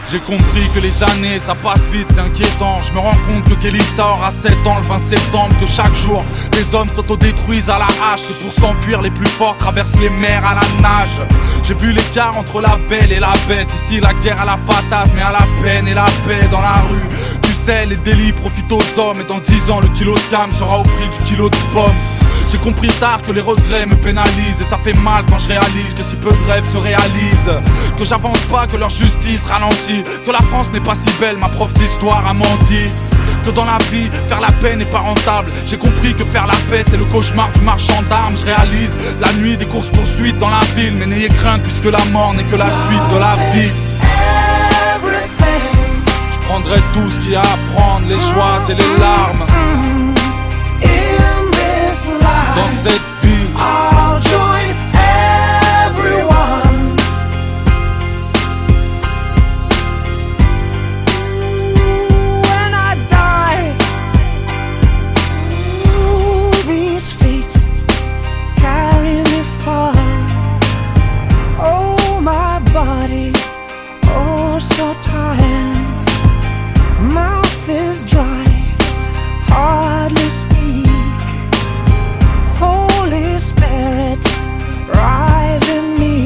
J'ai compris que les années ça passe vite, c'est inquiétant. Je me rends compte que Kelly sort à 7 ans le 20 septembre. Que chaque jour des hommes s'autodétruisent à la hache. Que pour s'enfuir les plus forts traversent les mers à la nage. J'ai vu l'écart entre la belle et la bête. Ici la guerre à la patate, mais à la peine et la paix dans la rue. Tu sais les délits profitent aux hommes. Et dans 10 ans le kilo de cam sera au prix du kilo de pommes. J'ai compris tard que les regrets me pénalisent. Et ça fait mal quand je réalise que si peu de rêves se réalisent. Que j'avance pas, que leur justice ralentit. Que la France n'est pas si belle, ma prof d'histoire a menti. Que dans la vie, faire la paix n'est pas rentable. J'ai compris que faire la paix c'est le cauchemar du marchand d'armes. Je réalise la nuit des courses poursuites dans la ville. Mais n'ayez crainte puisque la mort n'est que la suite de la vie. Je prendrai tout ce qu'il y a à prendre, les joies et les larmes. Dans cette vie, I'll join everyone. When I die, these feet carry me far. Oh, my body, oh, so tired. Mouth is dry, hardly speak. Holy Spirit, rise in me.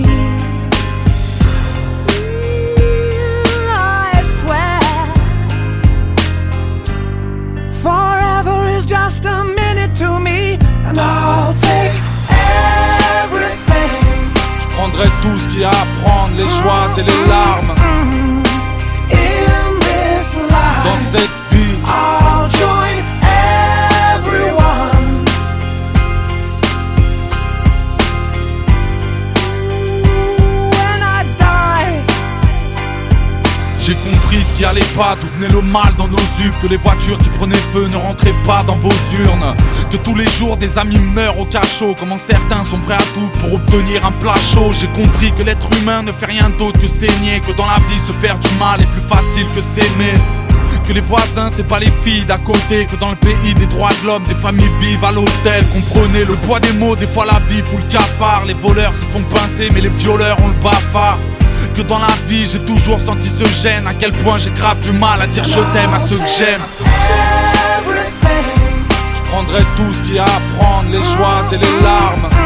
I swear, forever is just a minute to me, and I'll take everything. je prendrai tout ce qu'il y a à prendre, les joies et les larmes. In this life, dans cette vie, I'll join everyone. j'ai compris ce qui allait pas, d'où venait le mal dans nos yeux. Que les voitures qui prenaient feu ne rentraient pas dans vos urnes. Que tous les jours des amis meurent au cachot. Comment certains sont prêts à tout pour obtenir un plat chaud. J'ai compris que l'être humain ne fait rien d'autre que saigner. Que dans la vie se faire du mal est plus facile que s'aimer. Que les voisins c'est pas les filles d'à côté. Que dans le pays des droits de l'homme des familles vivent à l'hôtel. Comprenez le poids des mots, des fois la vie fout le cafard. Les voleurs se font pincer mais les violeurs ont le bafard. Que dans la vie j'ai toujours senti ce gêne. À quel point j'ai grave du mal à dire je t'aime à ceux que j'aime. Everything. Je prendrai tout ce qu'il y a à prendre, les joies et les larmes.